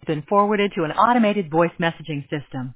been forwarded to an automated voice messaging system.